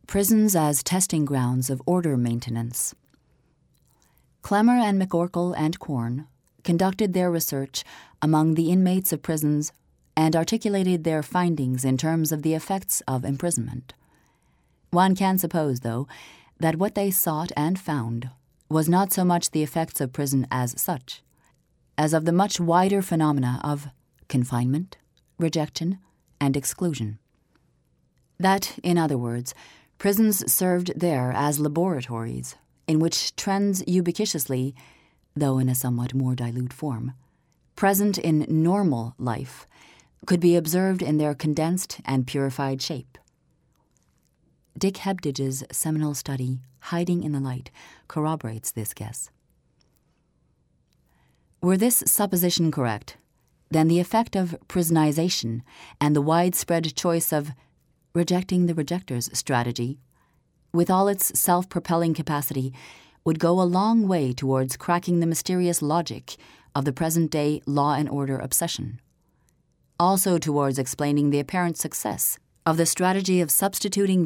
Prisons as Testing Grounds of Order Maintenance. Clemmer and McOrkle and Korn conducted their research among the inmates of prisons and articulated their findings in terms of the effects of imprisonment. One can suppose, though, that what they sought and found was not so much the effects of prison as such, as of the much wider phenomena of confinement, rejection, and exclusion. That, in other words, prisons served there as laboratories in which trends ubiquitously, though in a somewhat more dilute form, present in normal life, could be observed in their condensed and purified shape. Dick Hebdige's seminal study, Hiding in the Light, corroborates this guess. Were this supposition correct, then the effect of prisonization and the widespread choice of rejecting the rejector's strategy, with all its self-propelling capacity, would go a long way towards cracking the mysterious logic of the present-day law and order obsession. Also towards explaining the apparent success of the strategy of substituting